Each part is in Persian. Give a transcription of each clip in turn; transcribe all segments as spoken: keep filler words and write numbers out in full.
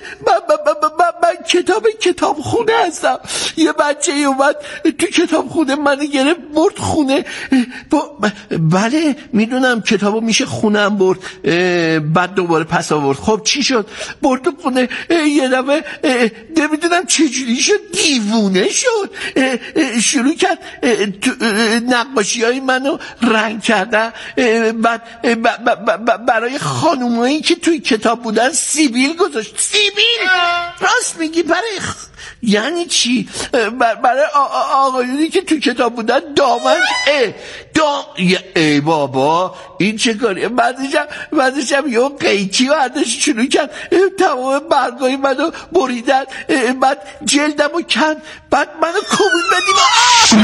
من, من, من, من, من کتاب کتاب خونه هستم. یه بچه ای اومد تو کتاب خونه منو گرفت برد خونه. بله میدونم کتابو میشه خونه هم برد، بعد دوباره پس آورد. خب چی شد؟ برد تو خونه، یه دفعه نمیدونم چجوری شد دیوونه شد، شروع کرد نقاشی های منو رنگ کردن. بعد برای خانومایی که توی کتاب بودن سیبیل گذاشت. سیبیل؟ راست میگی؟ برای یعنی چی؟ برای آقایونی که تو کتاب بودن دامن اه دام ای بابا این چه کاریه؟ بعدشم بعدشم یه قیچی و عدش شروع کرد تمام برگای منو بریدن، بعد جلدمو کن، بعد منو کوبید به دیوار.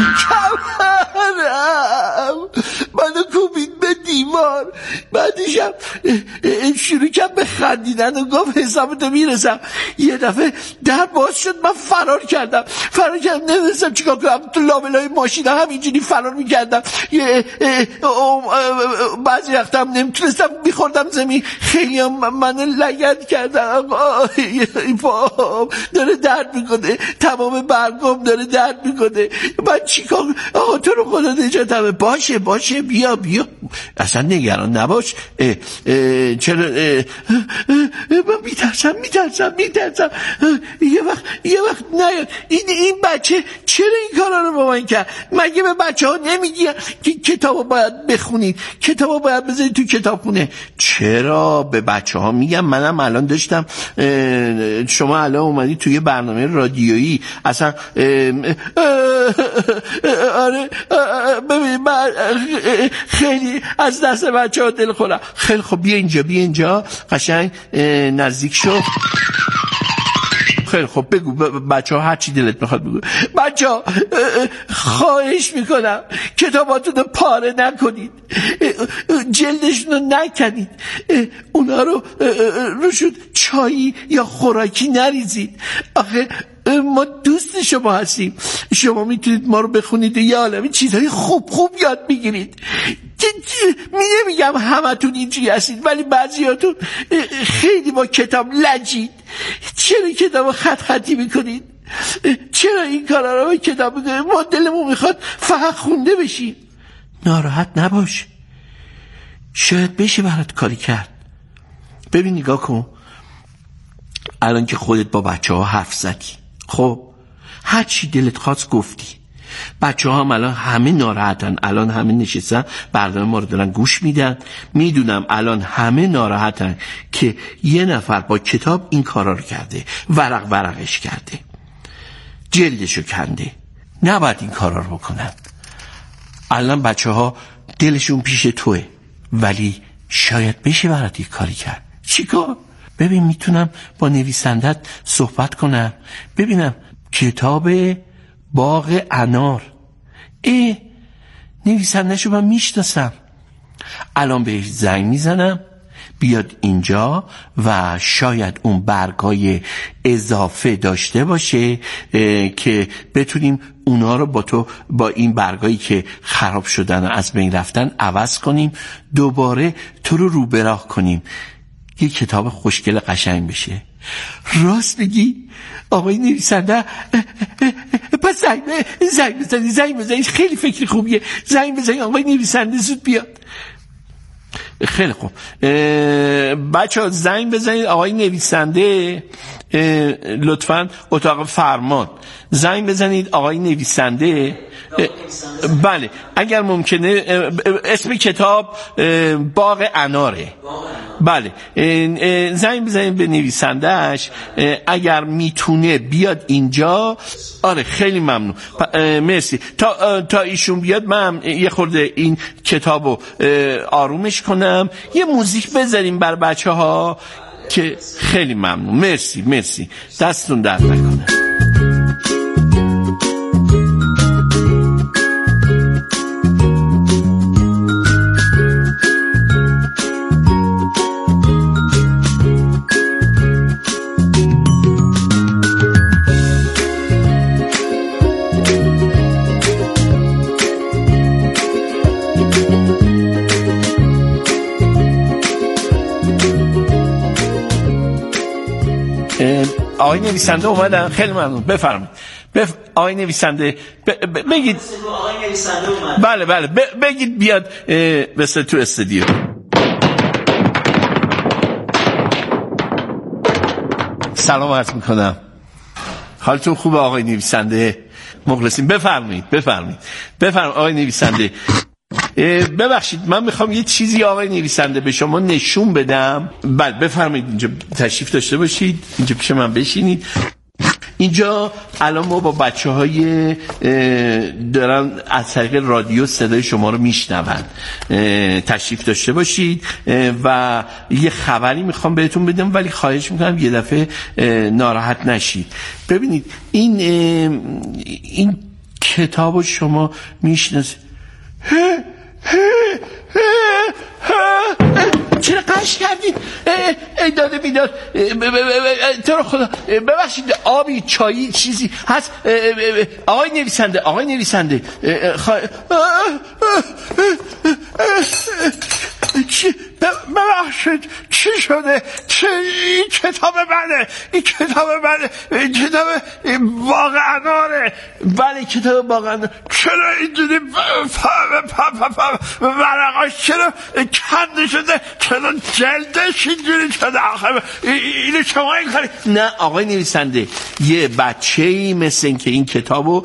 کمرم منو کوبید به دیوار. بعدشم شروع کرد به خندیدن و گفت حسابتو میرسم. یه دفعه در باز شد، من فرار کردم فرار کردم نمیدونستم چیکار کنم. تو لابلای ماشین همینجوری فرار میکردم. بعضی وقتا هم نمیتونستم میخوردم زمین. خیلی هم من لگد کردم. داره درد میکنه، تمام برگم داره درد میکنه. من چیکار؟ آقا تو رو خدا نجاتم. باشه باشه بیا بیا اصلا نگران نباش. اه اه چرا اه اه من میترسم میترسم میترسم یه وقت یه وقت نیاد. این این بچه چرا این کارا رو با من کرد؟ مگه به بچه ها نمیگی که کتابو باید بخونید، کتابو باید بذارید تو کتابخونه؟ چرا به بچه ها میگم؟ منم الان داشتم، شما الان اومدی توی برنامه رادیویی اصلا. آره ببین من خیلی از دست بچه ها دل خورم. خیلی خب بیا اینجا بیا اینجا قشنگ نزدیک شو. خیلی خب بگو بچه ها هر چی دلت میخواد بگو. بچه ها خواهش میکنم کتاباتون رو پاره نکنید، جلدشون رو نکنید، اونا رو روشون چایی یا خوراکی نریزید. آخه ما دوست شما هستیم، شما میتونید ما رو بخونید و یه عالمه چیزهای خوب خوب یاد بگیرید. می نمیگم همتون اینجوری هستید، ولی بعضیاتون خیلی با کتاب لجید. چرا کتاب خط خطی میکنید؟ چرا این کارا رو با کتاب میکنید؟ ما دلمون میخواد فقط خونده بشیم. ناراحت نباش، شاید بشه برات کاری کرد. ببین نگاه کن، الان که خودت با بچه ها حرف زدی، خب هر چی دلت خواست گفتی. بچه ها هم الان همه ناراحتن، الان همه نشستن برنامه ما رو دارن گوش میدن. میدونم الان همه ناراحتن که یه نفر با کتاب این کارا رو کرده، ورق ورقش کرده، جلدشو کنده. نباید این کارا رو بکنن. الان بچه ها دلشون پیش توه، ولی شاید بشه برات یک کاری کرد. چیکار؟ ببین میتونم با نویسندت صحبت کنم، ببینم کتاب باغ انار، ای نویسنده‌شو من میشناسم. الان بهش زنگ میزنم بیاد اینجا و شاید اون برگای اضافه داشته باشه که بتونیم اونا رو با تو با این برگایی که خراب شدن و از بین رفتن عوض کنیم، دوباره تو رو رو به راه کنیم، یه کتاب خوشگل قشنگ بشه. راست میگی آقای نویسنده؟ پس زنگ زنگ بزنی زنگ بزنی خیلی فکر خوبیه. زنگ بزنی آقای نویسنده زود بیاد. خیلی خوب بچه ها زنگ بزنید آقای نویسنده، لطفاً اتاق فرمان زنگ بزنید آقای نویسنده. بله اگر ممکنه اسم کتاب باغ اناره. بله زنگ بزنید به نویسندهش اگر میتونه بیاد اینجا. آره خیلی ممنون، مرسی. تا تا ایشون بیاد من یه خورده این کتابو آرومش کنم، یه موزیک بذاریم بر بچه ها که خیلی ممنون. مرسی مرسی، دستتون درد نکنه. آقای نویسنده اومدن، خیلی ممنون، بفرمایید. بف... آقای نویسنده ب... ب... بگید. آقای نویسنده اومد. بله بله ب... بگید بیاد مثل تو استودیو. سلام عرض میکنم، حالتون خوبه آقای نویسنده؟ مخلصیم، بفرمایید بفرمایید بفرمایید آقای نویسنده. ببخشید من میخوام یه چیزی آقای نویسنده به شما نشون بدم. بله بفرمایید، اینجا تشریف داشته باشید، اینجا پیش من بشینید. اینجا الان ما با بچه های دارن از طریق رادیو صدای شما رو میشنون. تشریف داشته باشید و یه خبری میخوام بهتون بدم، ولی خواهش میکنم یه دفعه ناراحت نشید. ببینید این این کتابو شما میشناسید. چرا قش کردید؟ ای داده بیداد، تو رو خدا ببخشید، آبی چایی چیزی هست؟ آقای نویسنده آقای نویسنده چی؟ ببخشید چی شده؟ چه این کتاب منه، این کتاب منه، این کتاب باغ اناره. بله کتاب باغ اناره. چرا اینجوری ورقاش چرا کنده شده؟ چرا جلدش اینجوری شده؟ آخه اینو شما این کاری؟ نه آقای نویسنده، یه بچه‌ای مثل این که این کتابو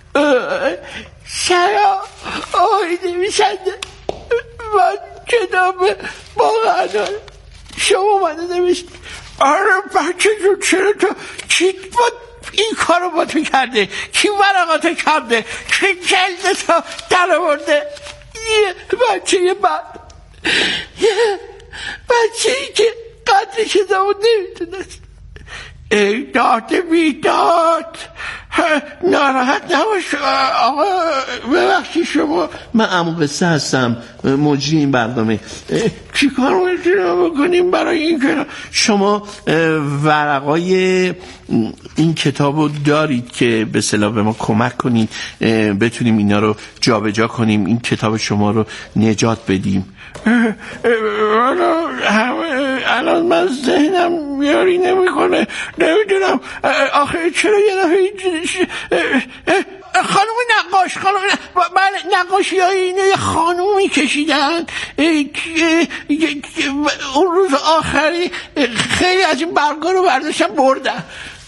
چرا آقای نویسنده من کتاب واقعا شما منو نوشت. آره بچه جو، چرا تو کی با این کارو با تو کرده؟ کی ورقاتو کرده؟ کی جلدتو در آورده؟ یه بچه بد، یه بچه ای که قدر کتابو نمیتونست. ای داد بیداد، ناراحت نباش آقا، ببخشید شما، من عمو قصه هستم، مجری این برنامه. چی کار میتونم بکنیم برای این که شما ورقای این کتابو دارید که به اصطلاح به ما کمک کنید بتونیم اینا رو جابجا کنیم، این کتاب شما رو نجات بدیم؟ الان من ذهنم یاری نمیکنه، نمیدونم آخه چرا یه دفعه خانوم نقاش، خانوم بله نقاشی های اینه یه خانومی کشیدن اون روز آخری، خیلی از این برگا رو برداشتن بردن.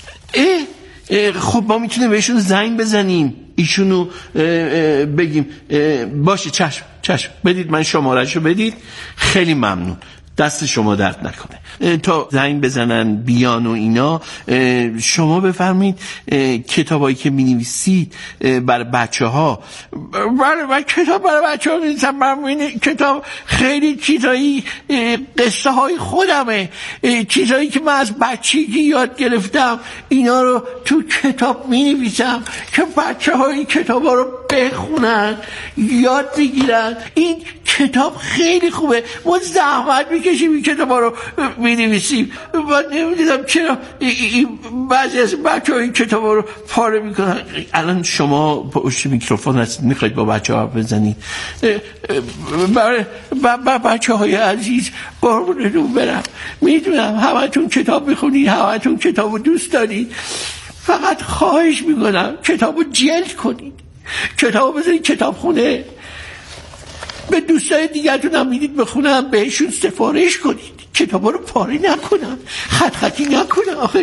خب ما میتونیم بهشون زنگ بزنیم، ایشونو بگیم. باشه چشم چشم، بدید من شمارهشو بدید، خیلی ممنون، دست شما درد نکنه. تا زنگ بزنن بیان و اینا، شما بفرمایید کتابایی که می‌نویسید برای بچه‌ها. برای من کتاب برای بچه‌ها می‌نویسم، من کتاب خیلی چیزایی قصه های خودمه، چیزایی که من از بچگی یاد گرفتم، اینا رو تو کتاب می‌نویسم که بچه‌ها این کتابا رو بخونن، یاد بگیرن. این کتاب خیلی خوبه، ما زحمت میکشیم این کتابا رو می‌نویسیم. من نمیدونم چرا بعضی از بچه‌ها این کتابا رو پاره میکنن. الان شما پشت میکروفون هستید، میخواید با بچه‌ها بزنید؟ برای بچه‌های عزیز قربونتون برم، میدونم همتون کتاب میخونید، همتون کتابو دوست دارید، فقط خواهش میکنم کتابو جلد کنید، کتابو بذارید کتابخونه، به دوستای دیگرتون هم میدید بخونم، بهشون سفارش کنید، کتابا رو پاره نکنم، خط خطی نکنم. آخه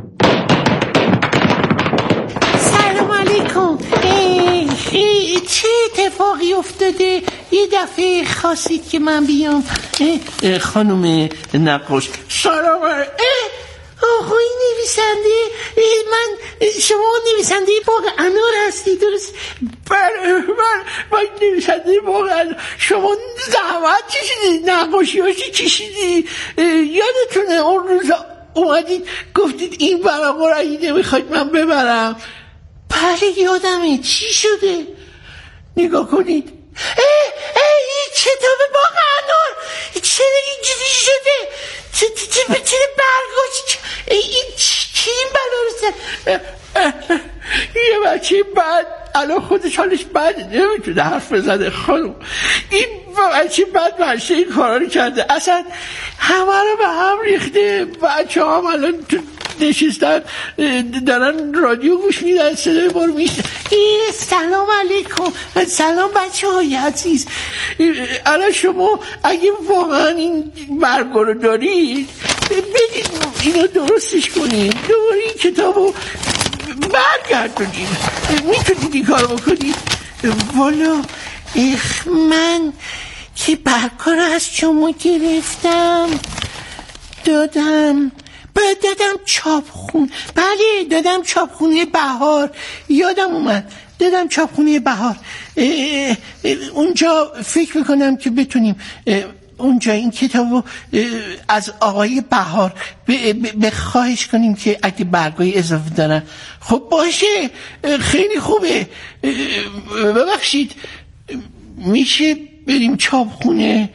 سلام علیکم، چه اتفاقی افتاده؟ یه دفعه خواستید که من بیام؟ خانم نقاش سلام. آقای نویسنده، من شما نویسنده باغ انار هستی درست؟ بله من نویسنده باغ انار. شما زحمت کشیدید، نقاشی هاشی کشیدی، یادتونه اون روزا اومدید گفتید این ورقا رو اگه نمیخواید من ببرم؟ بله یادمه. چی شده؟ نگاه کنید. ای ای این کتاب باغ انار چرا اینجوری شده؟ چه چه چه برگاش این چی این بلا رو سر؟ یه بچه بعد الان خودش حالش بده، نمیتونه حرف بزنه خانم. این بچه بعد بچه این کارا رو کرده، اصلا همه رو به هم ریخته. بچه هم الان تو نشستن دارن رادیو گوش میدن، صدای ما رو میشنن. سلام علیکم. سلام بچه های عزیز. الان شما اگه واقعا این برگو رو دارید بدید اینو درستش کنید، دوباره این کتاب رو برگردونید. میتونید این کار بکنید؟ والا اخ من که برگو رو از شما گرفتم دادم بعد دادم چاپخون. بله دادم چاپخونه بهار، یادم اومد دادم چاپخونه بهار. اه اه اونجا فکر میکنم که بتونیم اونجا این کتابو از آقای بهار به خواهش کنیم که اگه برگای اضافه دارن. خب باشه، خیلی خوبه. ببخشید میشه بریم چاپخونه؟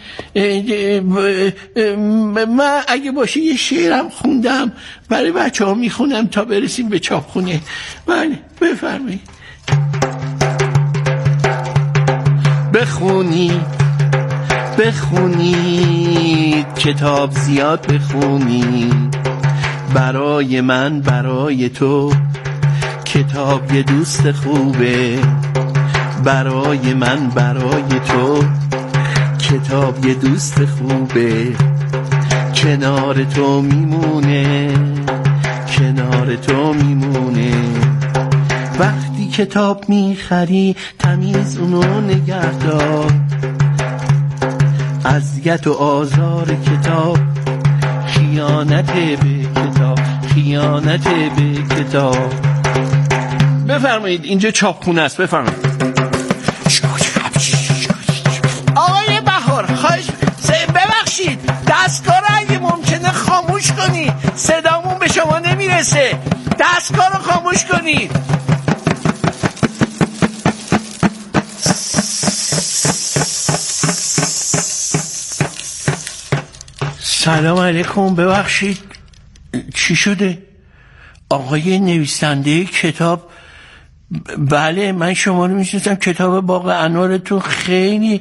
من اگه باشه یه شعرم خوندم برای بچه ها میخونم تا برسیم به چاپخونه. بله بفرمایید. بخونی بخونی کتاب زیاد بخونی، برای من برای تو کتاب یه دوست خوبه، برای من برای تو کتاب یه دوست خوبه، کنار تو میمونه کنار تو میمونه. وقتی کتاب میخری تمیز اونو نگهدار، اذیت و آزار کتاب خیانت به کتاب خیانت به کتاب. بفرمایید اینجا چاپخونه است، بفرمایید. آقای بهار خواهش ببخشید دستگاه رو اگه ممکنه خاموش کنی، صدامون به شما نمیرسه. دستگاه رو خاموش کنی. سلام علیکم. ببخشید چی شده؟ آقای نویسنده کتاب؟ بله من شما رو میشناسم، کتاب باغ انوارتون خیلی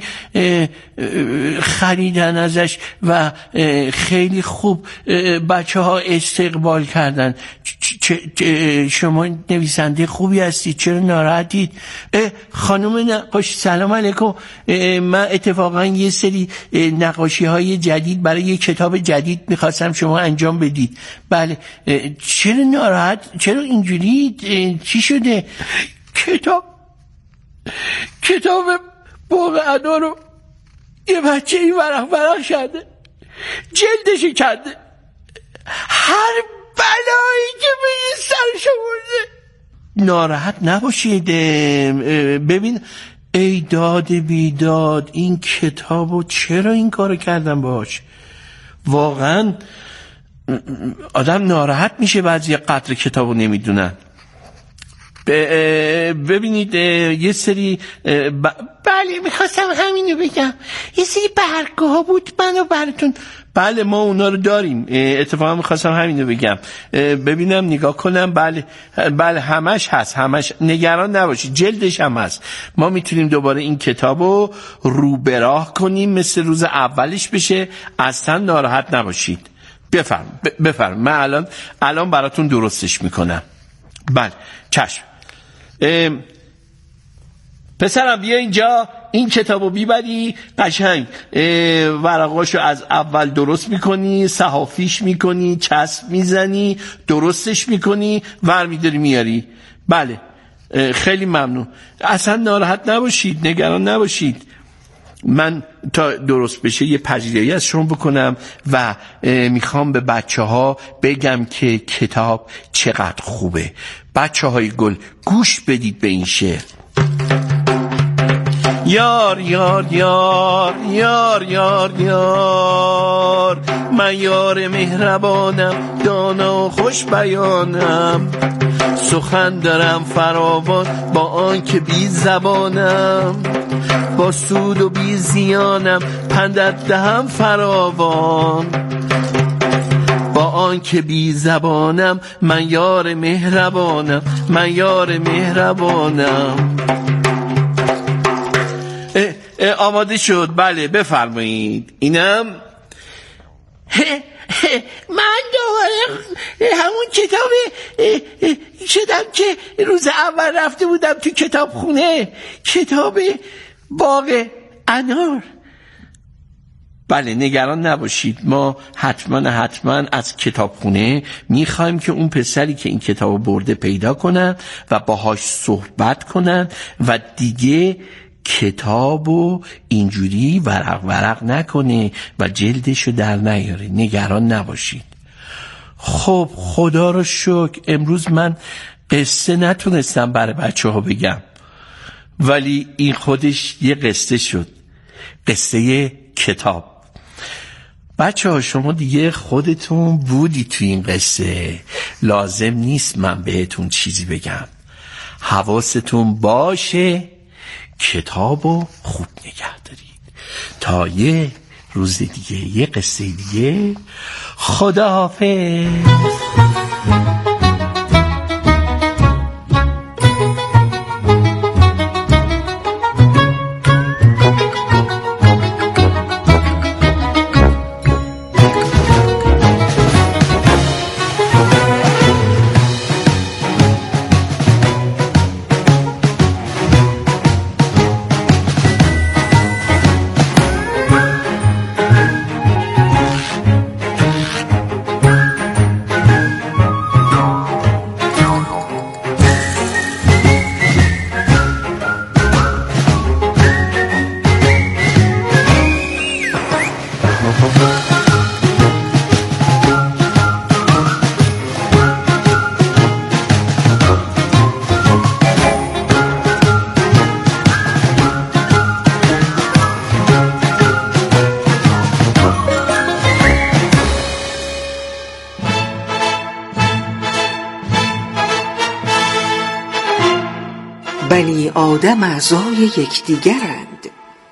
خریدن ازش و خیلی خوب بچه ها استقبال کردن. شما نویسنده خوبی هستید، چرا ناراحتید؟ خانم نقاش سلام علیکم. من اتفاقا یه سری نقاشی های جدید برای یه کتاب جدید میخواستم شما انجام بدید. بله چرا ناراحت؟ چرا اینجوری؟ چی شده؟ کتاب کتاب باغ انار رو یه بچه این ورق ورق کرده، جلدشی کرده، هر بلایی که به این سرش آورده. ناراحت نباشید. ببین ای داد بیداد، این کتابو چرا این کارو کردم باش؟ واقعا آدم ناراحت میشه بعضی قدر کتابو نمیدونن. ببینید یه سری ب... بله میخواستم همینو بگم، یه سری برگه ها بود منو براتون. بله ما اونا رو داریم، اتفاقا میخواستم همینو بگم. ببینم نگاه کنم. بله بله همش هست، همش نگران نباشید، جلدش هم هست. ما میتونیم دوباره این کتابو رو به راه کنیم مثل روز اولش بشه، اصلا ناراحت نباشید. بفرم بفرم من الان الان براتون درستش میکنم. بله چشم. پسرم بیا اینجا، این کتابو بیبری قشنگ ورقاشو از اول درست میکنی، صحافیش میکنی، چسب میزنی، درستش میکنی، ور میداری میاری. بله خیلی ممنون، اصلا ناراحت نباشید، نگران نباشید. من تا درست بشه یه پذیرایی از شما بکنم و میخوام به بچه ها بگم که کتاب چقدر خوبه. بچه های گل گوش بدید به این شعر. یار یار یار یار یار یار، من یار مهربانم، دانا و خوش بیانم، سخن دارم فراوان با آن که بی زبانم، با سود و بی زیانم پندت دهم فراوان، با آن که بی زبانم، من یار مهربانم، من یار مهربانم. اه اه آماده شد؟ بله بفرمایید. اینم من دوباره همون کتاب شدم که روز اول رفته بودم تو کتابخونه، کتاب باغ انار. بله نگران نباشید، ما حتما حتما از کتابخونه میخوایم که اون پسری که این کتاب برده پیدا کنن و باهاش صحبت کنن و دیگه کتابو اینجوری ورق ورق نکنه و جلدشو در نیاره. نگران نباشید. خب خدا رو شکر امروز من قصه نتونستم برای بچه ها بگم، ولی این خودش یه قصه شد، قصه کتاب. بچه ها شما دیگه خودتون بودی تو این قصه، لازم نیست من بهتون چیزی بگم. حواستون باشه کتابو خوب نگه دارید تا یه روز دیگه، یه قصه دیگه. خداحافظ. بنی آدم اعضای یکدیگرند.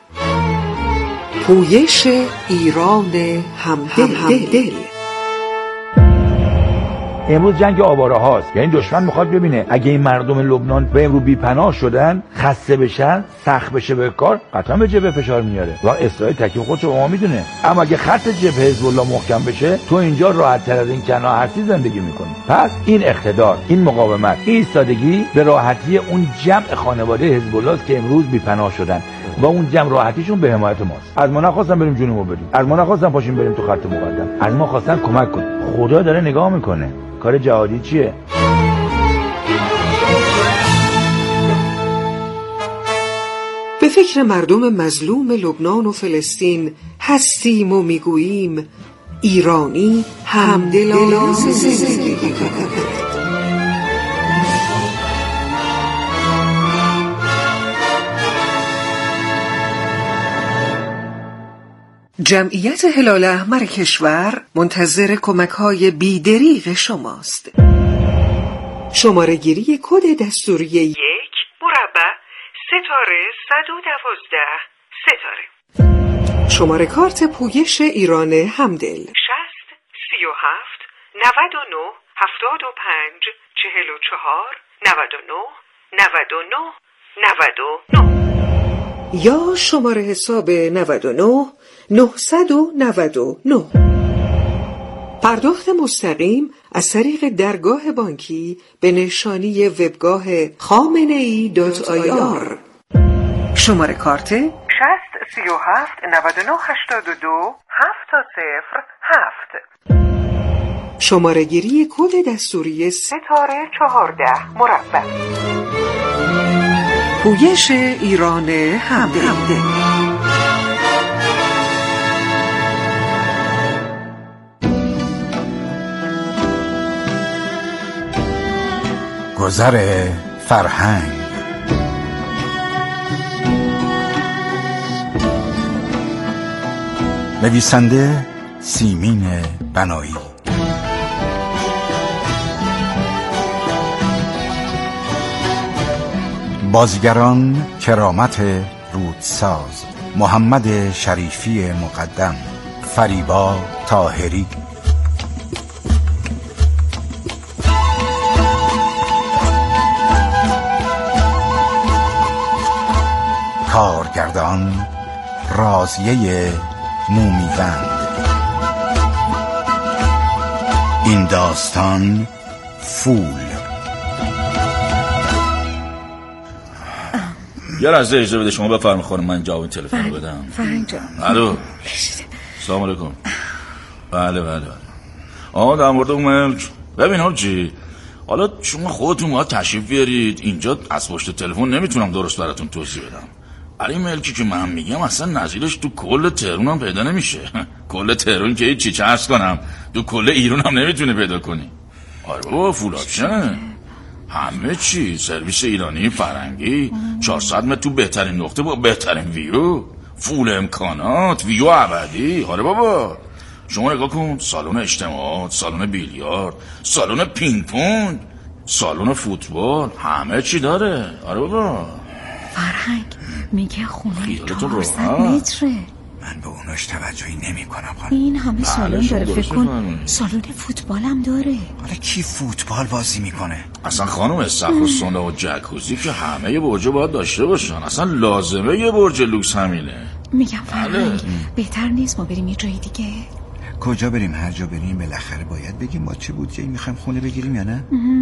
پویش ایران همدل. امروز جنگ آواره هاست، یعنی دشمن میخواد ببینه اگه این مردم لبنان به امروز بی‌پناه شدن، خسته بشن، سخت بشه به کار، قطعا به جبهه فشار میاره و اسرائیل تکلیف خودشو با ما میدونه. اما اگه خط جبهه حزب الله محکم بشه، تو اینجا راحت تر از این کنا هرسی زندگی میکنی. پس این اقتدار، این مقاومت، این ایستادگی به راحتی اون جمع خانواده حزب الله است که امروز بی‌پناه شدن و اون جمع راحتیشون به حمایت ماست. از ما نخواستن بریم جنوبو بدیم، از ما نخواستن پاشیم بریم تو خط مقدم، از ما خواستن کمک کنیم. خدا داره نگاه میکنه. کار جهادی چیه؟ به فکر مردم مظلوم لبنان و فلسطین هستیم و میگوییم ایرانی همدلاز زندگی کند. جمعیت هلال احمر کشور منتظر کمک‌های بی‌دریغ شماست. شماره گیری کد دستوری یک مربع ستاره صد و دوازده ستاره. شماره کارت پویش ایران همدل شصت سی و هفت نود و نه هفتاد و پنج چهل و چهار نود و نه نود و نه نود و نه یا شماره حساب نود و نه نهصد و نود و نه. پرداخت مستقیم از طریق درگاه بانکی به نشانی وبگاه خامنه‌ای دات آی آر. شماره کارت شصت سی و هفت نود و نه هشتاد و دو هفت صفر هفت. شماره گیری کد دستوری ستاره چهارده مربع. پویش ایران همدل. گذر فرهنگ. نویسنده سیمین بنایی. بازیگران کرامت رودساز، محمد شریفی مقدم، فریبا طاهری. کارگردان رازیه مومیوند. این داستان فول. یه لحظه اجازه بده شما بفرمایید خانم، من جواب تلفن رو بدم. فرنگ جان. الو. سلام علیکم. بله بله بله. آها در مورد اون ملک. ببین حاجی، حالا شما خودتون باید تشریف بیارید اینجا، از پشت تلفن نمیتونم درست براتون توضیح بدم. ولی ملکی که من میگم اصلا نظیرش تو کل تهران هم پیدا نمیشه. کل تهران که چی چرس کنم، تو کل ایران هم نمیتونه پیدا کنی. آره بابا فول آپشنه، همه چی، سرویس ایرانی فرنگی، چهارصد متر تو بهترین نقطه با بهترین ویو، فول امکانات، ویو ابدی. آره بابا شما نگاه کن، سالن اجتماعات، سالن بیلیارد، سالن پینگ پونگ، سالن فوتبال، همه چی داره. آره بابا فرهنگ میگه خونه چهارصد متره. من به اوناش توجهی نمی کنم خانم. این همه سالن داره، فکر کن سالن فوتبال هم داره. حالا کی فوتبال بازی میکنه؟ اصلا خانم سقف و سونه و جکوزی که همه یه برج باید داشته باشن، اصلا لازمه یه برج لوکس همینه. میگم فرهنگ بهتر نیست ما بریم یه جای دیگه؟ کجا بریم؟ هر جا بریم بالاخره باید بگیم ما چه بودجه‌ای میخوایم خونه بگیریم یا نه؟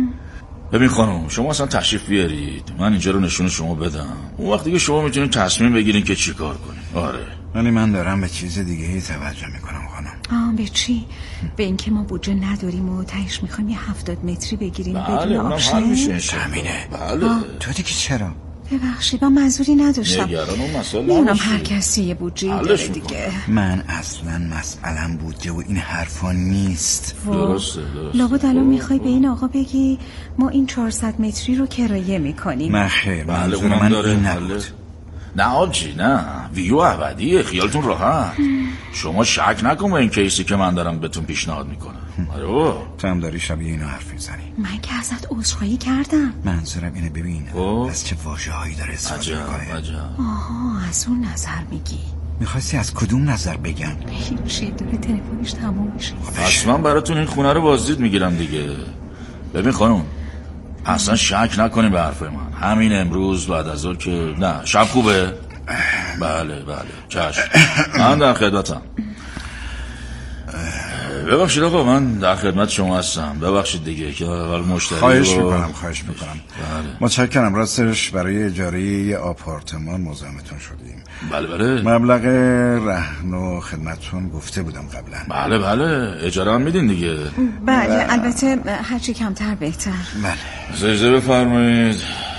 ببین خانم شما اصلا تشریف بیارید، من اینجا رو نشون شما بدم، اون وقت دیگه شما میتونید تصمیم بگیرین که چی کار کنید. آره ولی من دارم به چیز دیگه ای توجه میکنم خانم. آه به چی؟ به اینکه ما بودجه نداریم و تهش میخوایم یه هفتاد متری بگیریم بله بدون آپشن. همینه. بله تو دیگه چرا؟ ببخشید من منظوری نداشتم. نگران اون مسئله میدونم هر کسی یه بودجه داره دیگه. من اصلا مسئلم بودجه و این حرفا نیست. درسته درسته. لابد الان میخوای به این آقا بگی ما این چهارصد متری رو کرایه میکنیم. نه خیر، بله منظور اونم من داره. این بله. نبود. نه آجی نه، ویو ابدیه، خیالتون راحت. شما شک نکن به این کیسی که من دارم بهتون پیشنهاد میکنم. آره تو هم داری شبیه اینو حرف میزنی. من که ازت عذرخواهی کردم. منظورم اینه ببین اوه. از چه واژه‌هایی داره استفاده عجب میکنه. عجب. آها از اون نظر میگی. میخواستی از کدوم نظر بگم؟ هیچی داره تلفنش تموم میشه. اصلا براتون این خونه رو بازدید میگیرم دیگه. ببین خانم اصلا شک نکنی به حرف من، همین امروز بعد از ظهر که نه شب خوبه. بله بله چشم، من در خدمتم. ببخشید آقا من در خدمت شما هستم، ببخشید دیگه که اول مشتری. خواهش و... میکنم خواهش میکنم. بله. متشکرم. راستش برای اجاره یه آپارتمان مزاحمتون شدیم. بله بله مبلغ رهن و خدمتتون گفته بودم قبلا. بله بله اجاره هم میدین دیگه. بله البته هرچی کمتر بهتر. بله اجازه بفرمایید.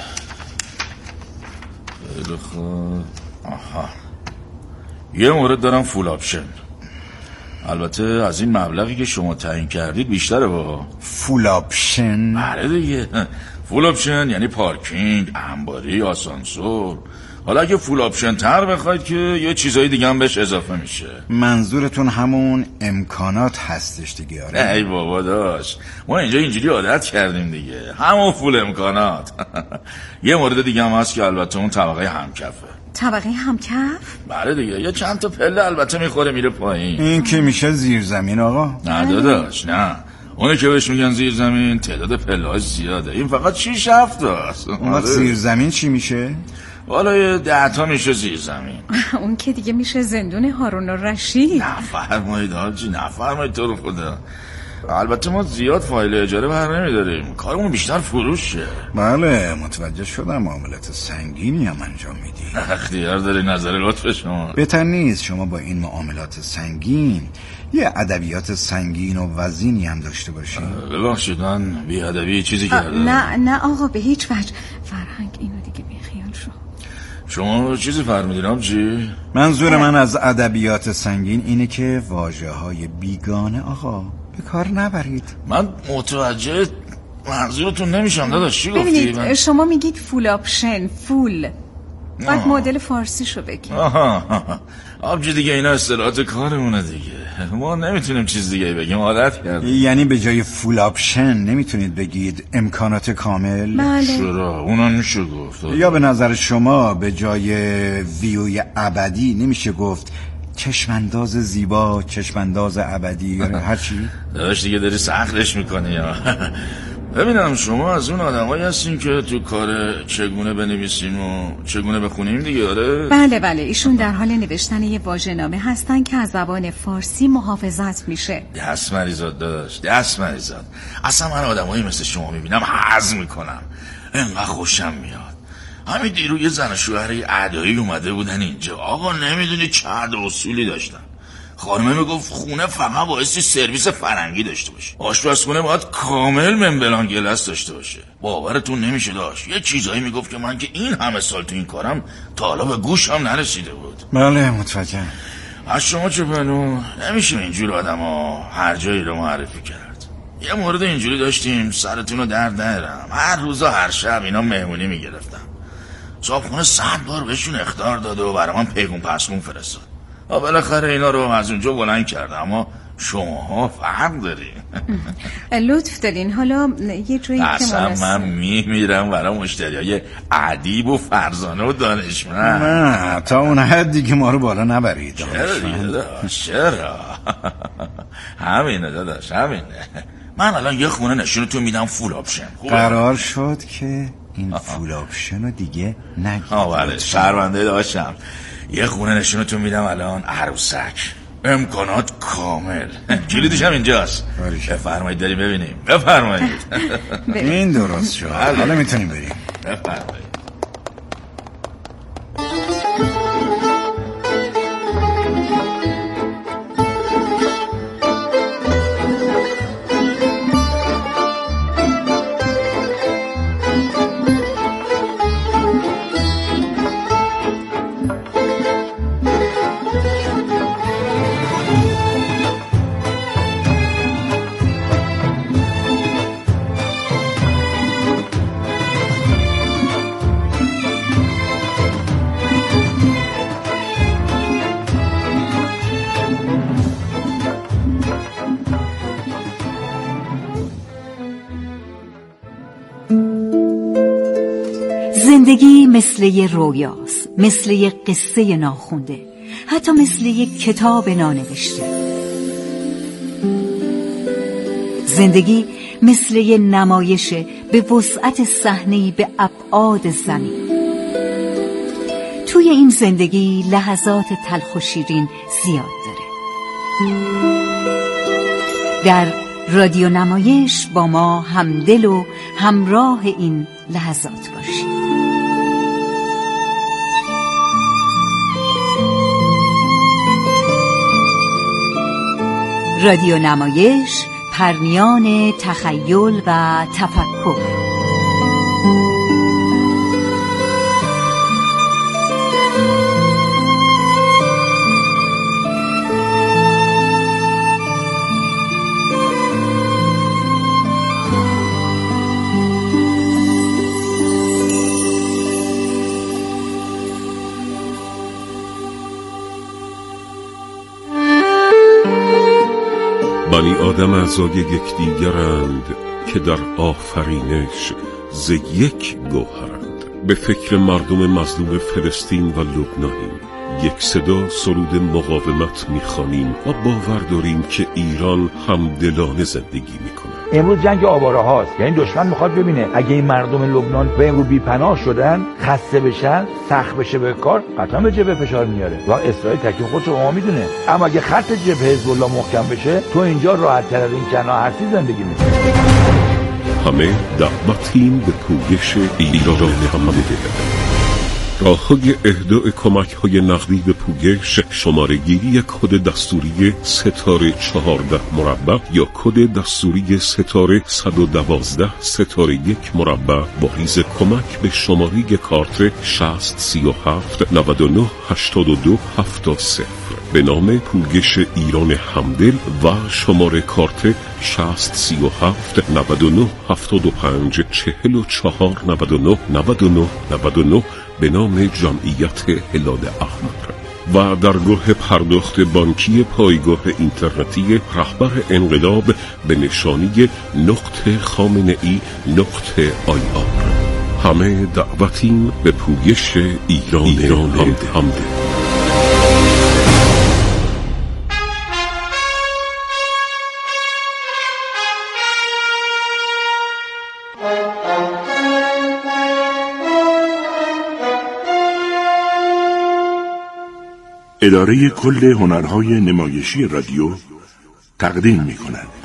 خیلی خوب. آها یه مورد دارم فول آپشن، البته از این مبلغی که شما تعیین کردید بیشتره. با فول آپشن؟ بله دیگه، فول آپشن یعنی پارکینگ، انباری، آسانسور. حالا اگه فول آپشن تر بخواید که یه چیزای دیگه هم بهش اضافه میشه. منظورتون همون امکانات هستش دیگه؟ آره ای بابا داشت، ما اینجا اینجوری عادت کردیم دیگه، همون فول امکانات. یه مورد دیگه هم هست که البته اون طبقه همکفه. طبقه همکف؟ بله دیگه، یه چند تا پله البته میخوره میره پایین. این که میشه زیر زمین آقا؟ نه داداش نه، اونی که بهش میگن زیر زمین تعداد پله‌اش زیاده، این فقط شش هفت است. اون زیر زمین چی میشه؟ والا یه ده تا میشه زیر زمین. اون که دیگه میشه زندون هارون الرشید. نفرمایید حاجی نفرمایید تو رو خدا. البته ما زیاد فایل اجاره بر نمیداریم، کارمون بیشتر فروشه. بله متوجه شدم، معاملات سنگینی هم انجام میدی. اختیار داری نظر لطف شما. بهتر نیست شما با این معاملات سنگین یه ادبیات سنگین و وزینی هم داشته باشی؟ ببخشید من بی ادبی چیزی کردم؟ نه نه آقا به هیچ وجه. فرهنگ اینو دیگه بیخیال شو. شما چیزی فرمودین آبجی؟ منظور من از ادبیات سنگین اینه که واژه های بیگانه آقا به کار نبرید. من متوجه منظورتون نمیشم داداش، چی گفتی؟ ببینید من... شما میگید فول آپشن، فول باید مدل فارسی شو بگید. آها آبجی دیگه اینا اصطلاحات کارمونه دیگه، ما نمیتونیم چیز دیگه بگیم، عادت کردیم. یعنی به جای فول آپشن نمیتونید بگید امکانات کامل؟ بله. چرا اونا میشه گفت. یا به نظر شما به جای ویوی ابدی نمیشه گفت چشمانداز زیبا، چشمانداز ابدی یا هر چی؟ داداش دیگه داری سختش میکنی یا ببینم شما از اون آدمایی هستین که تو کار چگونه بنویسیم و چگونه بخونیم دیگه؟ آره بله بله، ایشون در حال نوشتن یه واژه‌نامه هستن که از زبان فارسی محافظت میشه. دست مریضات داشت، دست مریضات. اصلا من آدمایی مثل شما میبینم حظ میکنم، انقدر خوشم میاد. همین دیرو یه زن و شوهری ادایی اومده بودن اینجا. آقا نمیدونی چه عد اصولی داشتن. خانمه میگفت خونه فقط بایستی سرویس فرنگی داشته باشه، آشپزخونه باید کامل منبلان گلس داشته باشه. باورتون نمیشه داشت یه چیزایی میگفت که من که این همه سال تو این کارم تا حالا به گوشم نرسیده بود. بله متوجهم. از شما چه بنو؟ نمیشه اینجور آدم ها هر جایی رو معرفی کرد. یه مورد اینجوری داشتیم، سرتون رو درد نرم، هر روزا هر شب اینا مهمونی میگرفتم. صاحبخونه صد بار بهشون اخطار داده و برای من پیغون پسمون فرستاد. و بالاخره اینا رو از اونجا بلند کرده، اما شماها فرق دارین. لطف دارین. حالا یه جایی که اصلا من میمیرم برای مشتریای ادیب و فرزانه و دانشمند. نه تا اون حدی که ما رو بالا نبرید. چرا دیگه داداش؟ چرا؟ همینه داداش، همینه. من الان یه خونه نشونتون میدم فول آپشن. قرار شد که این فول آپشن رو دیگه نگید. آه بله، شرمنده داشتم. یه خونه نشونتون میدم الان، عروسک، امکانات کامل، کلیدش هم اینجاست. بفرمایید داریم ببینیم. بفرمایید. این درست شد، حالا میتونیم بریم. بفرمایید. زندگی مثل یه رویاست، مثل یه قصه ناخونده، حتی مثل یه کتاب نانوشته. زندگی مثل یه نمایشه به وسعت صحنه‌ای به ابعاد زمین. توی این زندگی لحظات تلخ و شیرین زیاد داره. در رادیو نمایش با ما همدل و همراه این لحظات باشید. رادیو نمایش، پرمیان تخیل و تفکر. بنی آدم اعضای یکدیگرند که در آفرینش ز یک گوهرند. به فکر مردم مظلوم فلسطین و لبنانیم، یک صدا سرود مقاومت میخوانیم و باور داریم که ایران همدلانه زندگی میکنه. امروز جنگ آواره هاست، یعنی دشمن میخواد ببینه اگه این مردم لبنان به امروز بی‌پناه شدن، خسته بشن، سخت بشه به کار، قطعا به جبهه فشار میاره و اسرائیل تکلیف خودش رو میدونه. اما اگه خط جبهه حزب الله محکم بشه، تو اینجا راحت تر از این کنا هستی زندگی میکنی. همه دعوتیم به پویش ایران همدل. راه‌های اهدای کمک‌های نقدی به پویش، شماره‌گیری کد دستوری ستاره چهارده مربع یا کد دستوری ستاره صد و دوازده ستاره یک مربع با ریز کمک به شماره کارت شصت سی و هفت نود و نه هشتاد و دو هفتاد صفر به نام پویش ایران همدل و شماره کارت شصت سی و هفت نود و نه هفتاد و پنج چهل و چهار نود و نه نود و نه نود و نه به نام جمعیت هلال احمر و درگاه پرداخت بانکی پایگاه اینترنتی رهبر انقلاب به نشانی نقطه خامنه ای نقطه آی آر. همه دعوتیم به پویش ایران, ایران همدل. اداره کل هنرهای نمایشی رادیو تقدیم می کند.